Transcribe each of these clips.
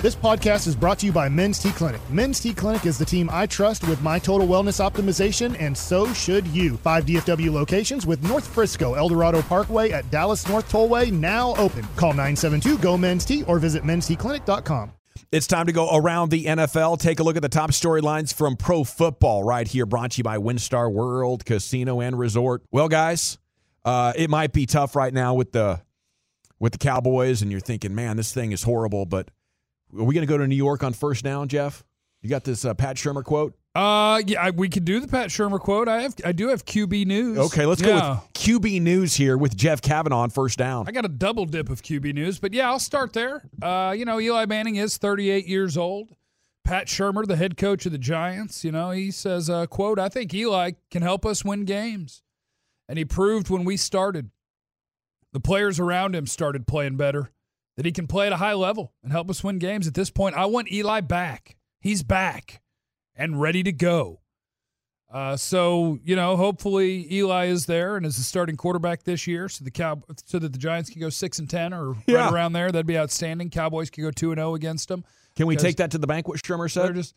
This podcast is brought to you by Men's T Clinic. Men's T Clinic is the team I trust with my total wellness optimization, and so should you. 5 DFW locations with North Frisco, El Dorado Parkway at Dallas North Tollway now open. Call 972-GO-MEN'S-T or visit mensteclinic.com. It's time to go around the NFL. Take a look at the top storylines from pro football right here, brought to you by WinStar World Casino and Resort. Well, guys, it might be tough right now with the Cowboys, and you're thinking, man, this thing is horrible, but are we going to go to New York on first down, Jeff? You got this Pat Shurmur quote? Yeah, we could do the Pat Shurmur quote. I do have QB news. Okay, let's go with QB news here with Jeff Kavanaugh on first down. I got a double dip of QB news, but yeah, I'll start there. Eli Manning is 38 years old. Pat Shurmur, the head coach of the Giants, he says, quote, "I think Eli can help us win games." And he proved when we started, the players around him started playing better, that he can play at a high level and help us win games. At this point, I want Eli back. He's back and ready to go. So hopefully Eli is there and is the starting quarterback this year, so that the Giants can go 6-10 or right around there. That'd be outstanding. Cowboys can go 2-0 against them. Can we take that to the bank? What Shurmur said?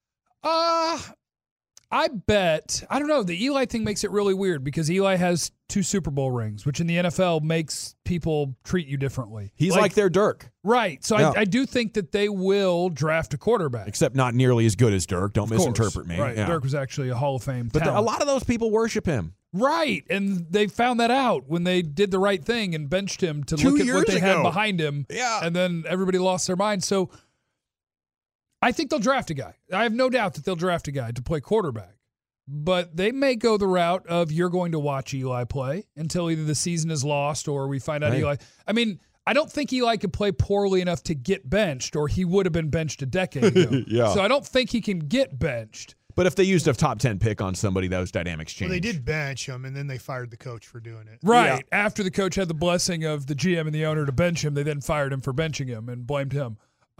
I bet, I don't know, the Eli thing makes it really weird because Eli has 2 Super Bowl rings, which in the NFL makes people treat you differently. He's like their Dirk. Right. So yeah. I do think that they will draft a quarterback. Except not nearly as good as Dirk. Don't misinterpret me. Right. Yeah. Dirk was actually a Hall of Fame But talent. a lot of those people worship him. Right. And they found that out when they did the right thing and benched him to look at what they had behind him. Yeah. And then everybody lost their mind. So I think they'll draft a guy. I have no doubt that they'll draft a guy to play quarterback. But they may go the route of you're going to watch Eli play until either the season is lost or we find out Eli. I mean, I don't think Eli could play poorly enough to get benched, or he would have been benched a decade ago. Yeah. So I don't think he can get benched. But if they used a top 10 pick on somebody, those dynamics change. Well, they did bench him, and then they fired the coach for doing it. Right. Yeah. After the coach had the blessing of the GM and the owner to bench him, they then fired him for benching him and blamed him.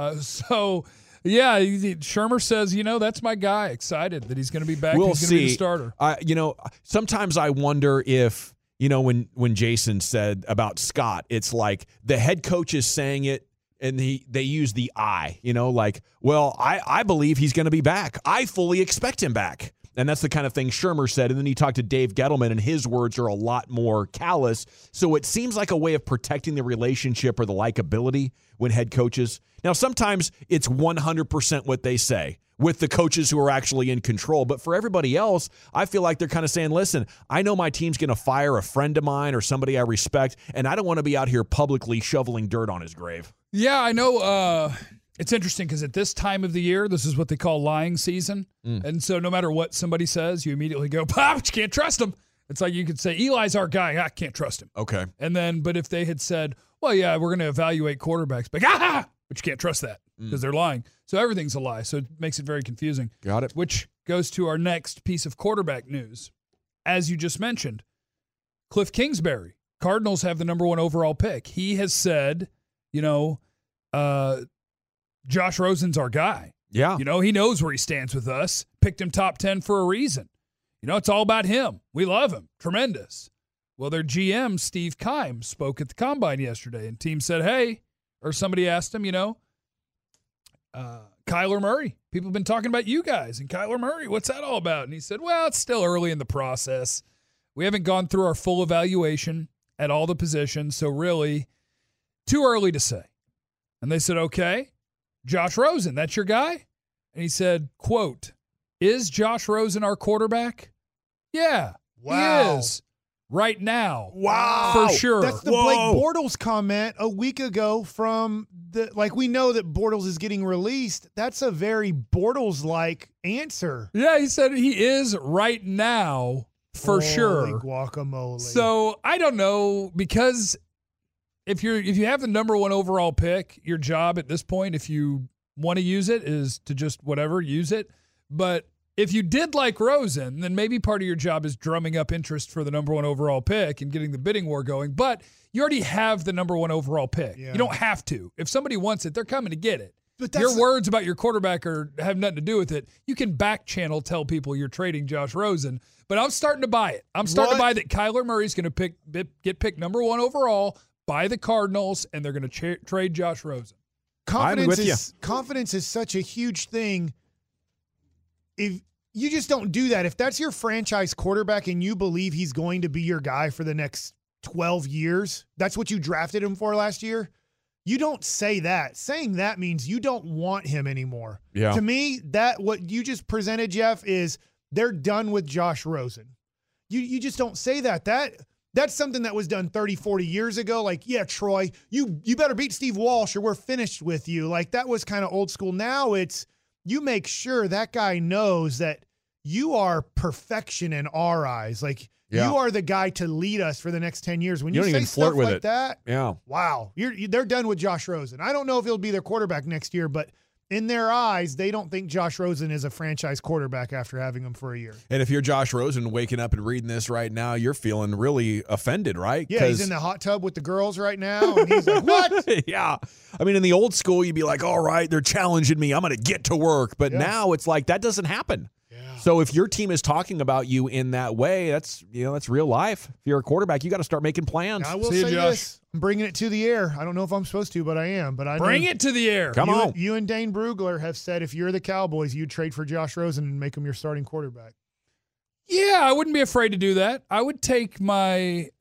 Yeah, Shurmur says, that's my guy. Excited that he's going to be back. We'll he's going to be the starter. Sometimes I wonder if, when Jason said about Scott, it's like the head coach is saying it and they use the I, I believe he's going to be back. I fully expect him back. And that's the kind of thing Shurmur said. And then he talked to Dave Gettleman, and his words are a lot more callous. So it seems like a way of protecting the relationship or the likability when head coaches. Now, sometimes it's 100% what they say with the coaches who are actually in control. But for everybody else, I feel like they're kind of saying, listen, I know my team's going to fire a friend of mine or somebody I respect, and I don't want to be out here publicly shoveling dirt on his grave. Yeah, I know. It's interesting because at this time of the year, this is what they call lying season. And so no matter what somebody says, you immediately go, but you can't trust him. It's like you could say, Eli's our guy. I can't trust him. Okay. And then, but if they had said, well, yeah, we're going to evaluate quarterbacks, but you can't trust that because they're lying. So everything's a lie. So it makes it very confusing. Got it. Which goes to our next piece of quarterback news. As you just mentioned, Cliff Kingsbury, Cardinals have the number 1 overall pick. He has said, Josh Rosen's our guy. Yeah. He knows where he stands with us. Picked him top 10 for a reason. It's all about him. We love him. Tremendous. Well, their GM, Steve Keim, spoke at the Combine yesterday, and team said, hey, or somebody asked him, Kyler Murray. People have been talking about you guys, and Kyler Murray, what's that all about? And he said, well, it's still early in the process. We haven't gone through our full evaluation at all the positions, so really too early to say. And they said, okay, Josh Rosen, that's your guy? And he said, quote, is Josh Rosen our quarterback? Yeah, wow. He is. Right now. Wow. For sure. That's the Blake Bortles comment a week ago from we know that Bortles is getting released. That's a very Bortles-like answer. Yeah, he said he is right now for sure. Holy guacamole. So I don't know, because if you have the number 1 overall pick, your job at this point, if you want to use it, is to just use it. But if you did like Rosen, then maybe part of your job is drumming up interest for the number 1 overall pick and getting the bidding war going. But you already have the number 1 overall pick. Yeah. You don't have to. If somebody wants it, they're coming to get it. But your words about your quarterback have nothing to do with it. You can back channel tell people you're trading Josh Rosen. But I'm starting to buy it. I'm starting to buy that Kyler Murray's going to get picked number 1 overall by the Cardinals, and they're going to trade Josh Rosen. confidence is such a huge thing. If you just don't do that, if that's your franchise quarterback and you believe he's going to be your guy for the next 12 years, that's what you drafted him for last year. You don't say that. Saying that means you don't want him anymore. Yeah. To me, that what you just presented, Jeff, is they're done with Josh Rosen. You just don't say that. That's something that was done 30, 40 years ago. Like, yeah, Troy, you better beat Steve Walsh or we're finished with you. Like, that was kind of old school. Now it's you make sure that guy knows that you are perfection in our eyes. Like, you are the guy to lead us for the next 10 years. When you don't say even flirt stuff with like it. that, wow, they're done with Josh Rosen. I don't know if he'll be their quarterback next year, but in their eyes, they don't think Josh Rosen is a franchise quarterback after having him for a year. And if you're Josh Rosen waking up and reading this right now, you're feeling really offended, right? Yeah, he's in the hot tub with the girls right now, and he's like, what? Yeah. I mean, in the old school, you'd be like, all right, they're challenging me. I'm going to get to work. But now it's like that doesn't happen. So if your team is talking about you in that way, that's real life. If you're a quarterback, you got to start making plans. I will say this. I'm bringing it to the air. I don't know if I'm supposed to, but I am. But Bring it to the air. Come on. You and Dane Brugler have said if you're the Cowboys, you'd trade for Josh Rosen and make him your starting quarterback. Yeah, I wouldn't be afraid to do that. I would take my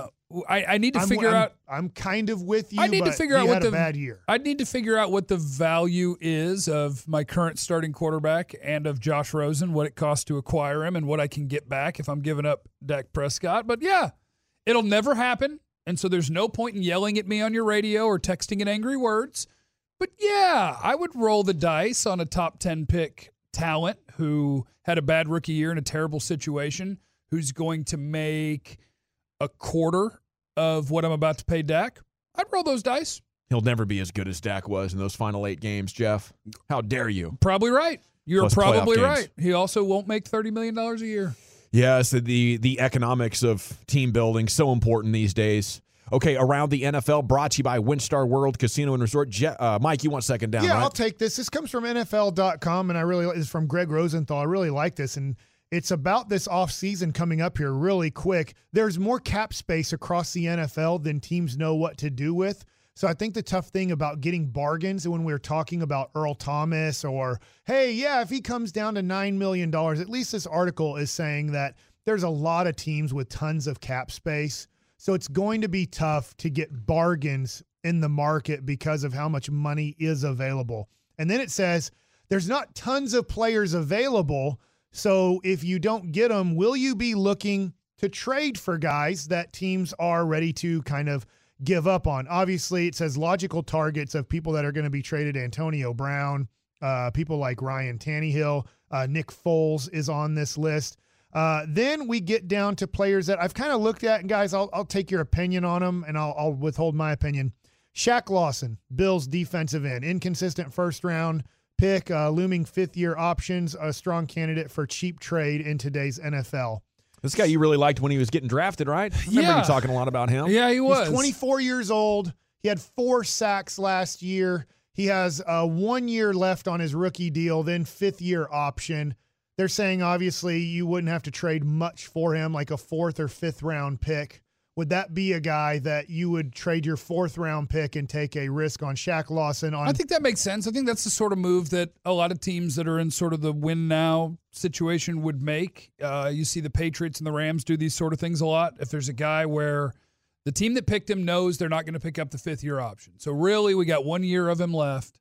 I need to figure out. I'm kind of with you. I need to figure out what a bad year. I need to figure out what the value is of my current starting quarterback and of Josh Rosen, what it costs to acquire him, and what I can get back if I'm giving up Dak Prescott. But yeah, it'll never happen, and so there's no point in yelling at me on your radio or texting in angry words. But yeah, I would roll the dice on a top 10 pick talent who had a bad rookie year in a terrible situation, who's going to make a quarter of what I'm about to pay Dak. I'd roll those dice. He'll never be as good as Dak was in those final 8 games, Jeff. How dare you? Probably right. You're Plus probably playoff right. games. He also won't make $30 million a year. Yes, the economics of team building, so important these days. Okay, Around the NFL, brought to you by WinStar World Casino and Resort. Mike, you want second down, Yeah, right? I'll take this. This comes from NFL.com, and it's from Greg Rosenthal. I really like this, and it's about this offseason coming up here really quick. There's more cap space across the NFL than teams know what to do with. So I think the tough thing about getting bargains, when we're talking about Earl Thomas or, hey, yeah, if he comes down to $9 million, at least this article is saying that there's a lot of teams with tons of cap space. So it's going to be tough to get bargains in the market because of how much money is available. And then it says there's not tons of players available. So if you don't get them, will you be looking to trade for guys that teams are ready to kind of give up on? Obviously, it says logical targets of people that are going to be traded. Antonio Brown, people like Ryan Tannehill, Nick Foles is on this list. Then we get down to players that I've kind of looked at, and guys, I'll take your opinion on them, and I'll withhold my opinion. Shaq Lawson, Bills defensive end, inconsistent first-round pick, looming fifth-year options, a strong candidate for cheap trade in today's NFL. This guy you really liked when he was getting drafted, right? I remember you talking a lot about him. Yeah, he was. He's 24 years old. He had 4 sacks last year. He has 1 year left on his rookie deal, then fifth-year option. They're saying, obviously, you wouldn't have to trade much for him, like a 4th or 5th round pick. Would that be a guy that you would trade your 4th round pick and take a risk on Shaq Lawson? I think that makes sense. I think that's the sort of move that a lot of teams that are in sort of the win now situation would make. You see the Patriots and the Rams do these sort of things a lot. If there's a guy where the team that picked him knows they're not going to pick up the 5th-year option. So really, we got 1 year of him left.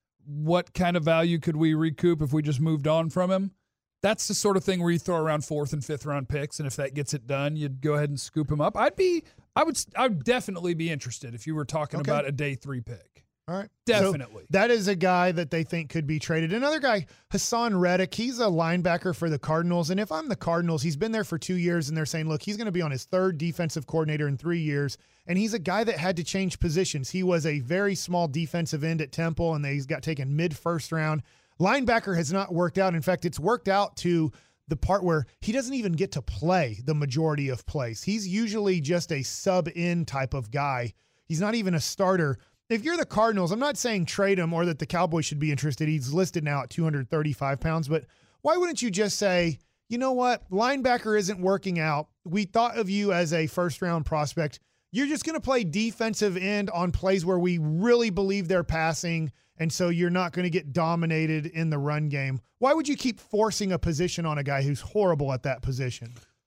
What kind of value could we recoup if we just moved on from him? That's the sort of thing where you throw around 4th and 5th round picks, and if that gets it done, you'd go ahead and scoop him up. I would definitely be interested if you were talking about a day 3 pick. All right. Definitely. So that is a guy that they think could be traded. Another guy, Hassan Reddick, he's a linebacker for the Cardinals. And if I'm the Cardinals, he's been there for 2 years, and they're saying, look, he's going to be on his 3rd defensive coordinator in 3 years. And he's a guy that had to change positions. He was a very small defensive end at Temple, and he's got taken mid-first round. Linebacker has not worked out. In fact, it's worked out to the part where he doesn't even get to play the majority of plays. He's usually just a sub-in type of guy. He's not even a starter. If you're the Cardinals, I'm not saying trade him or that the Cowboys should be interested. He's listed now at 235 pounds, but why wouldn't you just say, you know what, linebacker isn't working out. We thought of you as a first-round prospect. You're just going to play defensive end on plays where we really believe they're passing, and so you're not going to get dominated in the run game. Why would you keep forcing a position on a guy who's horrible at that position?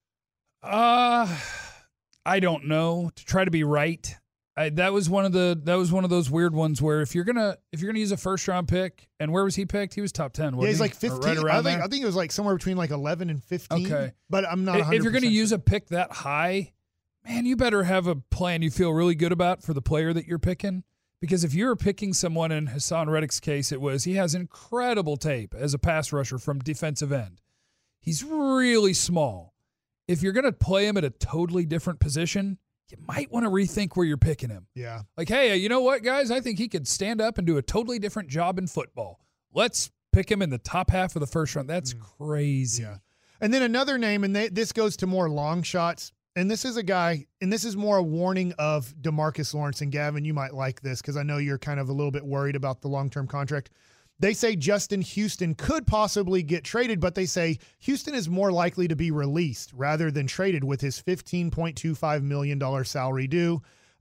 I don't know. To try to be right. That was one of those weird ones where if you're gonna use a first round pick, and where was he picked? He was top 10. Yeah, he's like 15. Right around there? I think it was like somewhere between like 11 and 15. Okay, but I'm not 100%. If you're gonna use a pick that high, man, you better have a plan you feel really good about for the player that you're picking. Because if you're picking someone, in Hassan Reddick's case, he has incredible tape as a pass rusher from defensive end. He's really small. If you're gonna play him at a totally different position, you might want to rethink where you're picking him. Yeah. Like, hey, you know what, guys? I think he could stand up and do a totally different job in football. Let's pick him in the top half of the first round. That's crazy. Yeah. And then another name, and this goes to more long shots, and this is a guy, and this is more a warning of DeMarcus Lawrence. And Gavin, you might like this because I know you're kind of a little bit worried about the long-term contract. They say Justin Houston could possibly get traded, but they say Houston is more likely to be released rather than traded with his $15.25 million salary due.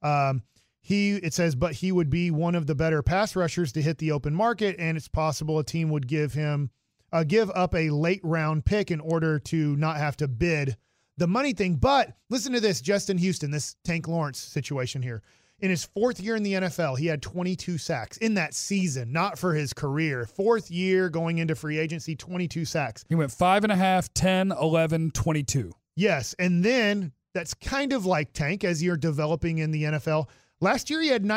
It says, but he would be one of the better pass rushers to hit the open market, and it's possible a team would give up a late round pick in order to not have to bid the money thing. But listen to this, Justin Houston, this Tank Lawrence situation here. In his fourth year in the NFL, he had 22 sacks in that season, not for his career. Fourth year going into free agency, 22 sacks. He went 5.5, 10, 11, 22. Yes, and then that's kind of like Tank as you're developing in the NFL. Last year he had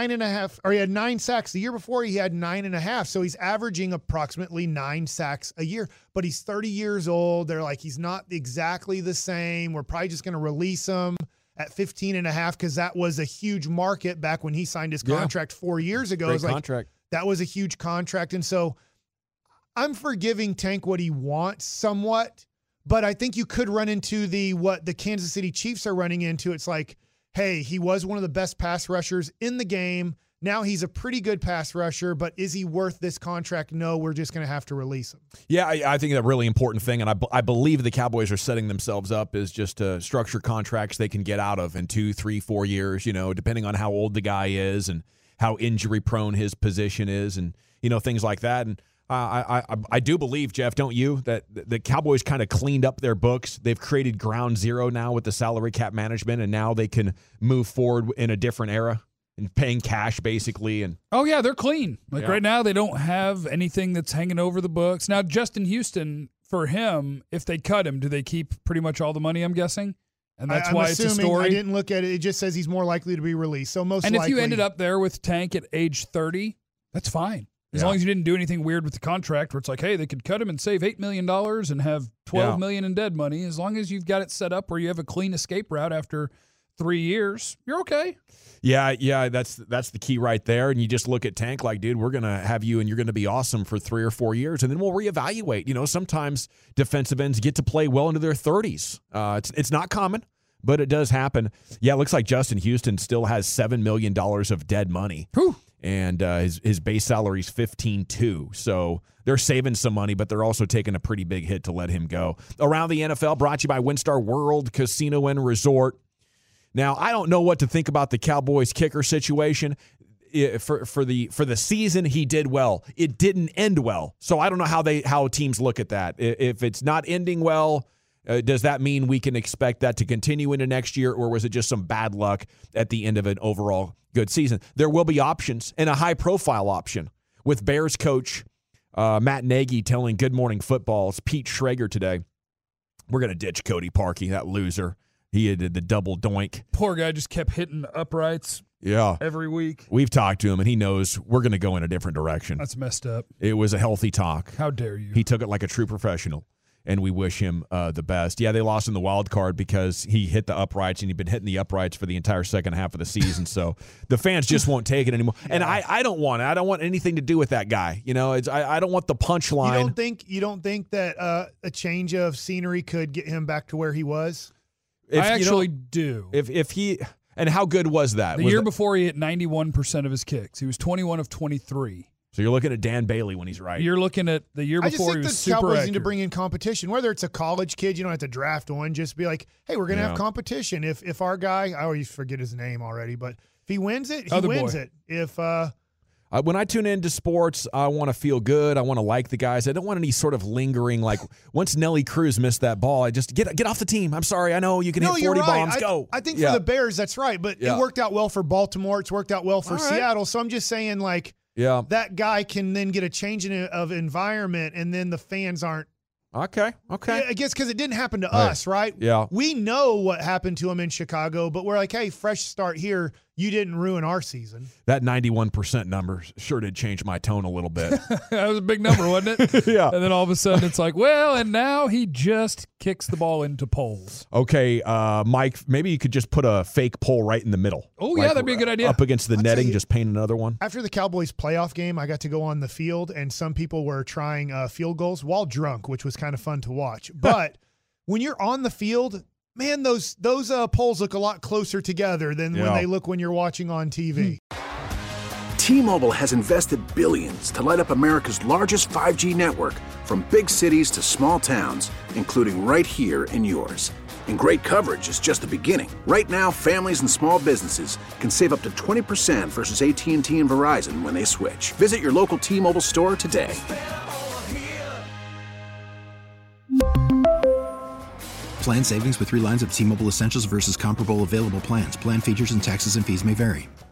9 sacks. The year before he had 9.5. So he's averaging approximately 9 sacks a year. But he's 30 years old. They're like, he's not exactly the same. We're probably just going to release him at 15.5 because that was a huge market back when he signed his contract 4 years ago. Great contract. That was a huge contract. And so I'm forgiving Tank what he wants somewhat, but I think you could run into what the Kansas City Chiefs are running into. It's like, hey, he was one of the best pass rushers in the game. Now he's a pretty good pass rusher, but is he worth this contract? No, we're just going to have to release him. Yeah, I think a really important thing, and I believe the Cowboys are setting themselves up is just to structure contracts they can get out of in 2, 3, 4 years, depending on how old the guy is and how injury prone his position is and, things like that. And I do believe, Jeff, don't you, that the Cowboys kind of cleaned up their books. They've created ground zero now with the salary cap management, and now they can move forward in a different era. And paying cash, basically. And oh, yeah, they're clean. Right now, they don't have anything that's hanging over the books. Now, Justin Houston, for him, if they cut him, do they keep pretty much all the money, I'm guessing? And that's why it's a story? I didn't look at it. It just says he's more likely to be released. So most likely. And if you ended up there with Tank at age 30, that's fine. As long as you didn't do anything weird with the contract where it's like, hey, they could cut him and save $8 million and have $12 million in dead money. As long as you've got it set up where you have a clean escape route after 3 years, you're okay. Yeah, that's the key right there. And you just look at Tank like, dude, we're going to have you and you're going to be awesome for 3 or 4 years. And then we'll reevaluate. Sometimes defensive ends get to play well into their 30s. It's not common, but it does happen. Yeah, it looks like Justin Houston still has $7 million of dead money. Whew. And his base salary is $15.2. So they're saving some money, but they're also taking a pretty big hit to let him go. Around the NFL, brought to you by WinStar World Casino and Resort. Now, I don't know what to think about the Cowboys kicker situation. For the season, he did well. It didn't end well. So I don't know how teams look at that. If it's not ending well, does that mean we can expect that to continue into next year, or was it just some bad luck at the end of an overall good season? There will be options, and a high-profile option with Bears coach Matt Nagy telling Good Morning Football's Pete Schrager today, we're going to ditch Cody Parkey, that loser. He did the double doink. Poor guy just kept hitting uprights every week. We've talked to him, and he knows we're going to go in a different direction. That's messed up. It was a healthy talk. How dare you? He took it like a true professional, and we wish him the best. Yeah, they lost in the wild card because he hit the uprights, and he'd been hitting the uprights for the entire second half of the season. So the fans just won't take it anymore. Yeah. And I don't want it. I don't want anything to do with that guy. I don't want the punchline. You don't think that a change of scenery could get him back to where he was? I actually do. If he and how good was that? The year before he hit 91% of his kicks. He was 21 of 23. So you're looking at Dan Bailey when he's right. You're looking at the year before he was super accurate. I just think the Cowboys need to bring in competition. Whether it's a college kid, you don't have to draft one. Just be like, hey, we're going to have competition. If our guy, I always forget his name already, but if he wins it, he wins it. If When I tune into sports, I want to feel good. I want to like the guys. I don't want any sort of lingering, like once Nelly Cruz missed that ball, I just get off the team. I'm sorry. I know you can hit 40 bombs. Go. I think for the Bears, that's right. But it worked out well for Baltimore. It's worked out well for Seattle. So I'm just saying, like, that guy can then get a change of environment, and then the fans aren't. Okay. I guess because it didn't happen to us, right? Yeah. We know what happened to him in Chicago, but we're like, hey, fresh start here. You didn't ruin our season. That 91% number sure did change my tone a little bit. That was a big number, wasn't it? Yeah. And then all of a sudden it's like, well, and now he just kicks the ball into poles. Okay, Mike, maybe you could just put a fake pole right in the middle. Oh, yeah, that'd be a good idea. Up against the netting, just paint another one. After the Cowboys playoff game, I got to go on the field, and some people were trying field goals while drunk, which was kind of fun to watch. But when you're on the field, man, those poles look a lot closer together than when they look when you're watching on TV. T-Mobile has invested billions to light up America's largest 5G network, from big cities to small towns, including right here in yours. And great coverage is just the beginning. Right now, families and small businesses can save up to 20% versus AT&T and Verizon when they switch. Visit your local T-Mobile store today. Plan savings with 3 lines of T-Mobile Essentials versus comparable available plans. Plan features and taxes and fees may vary.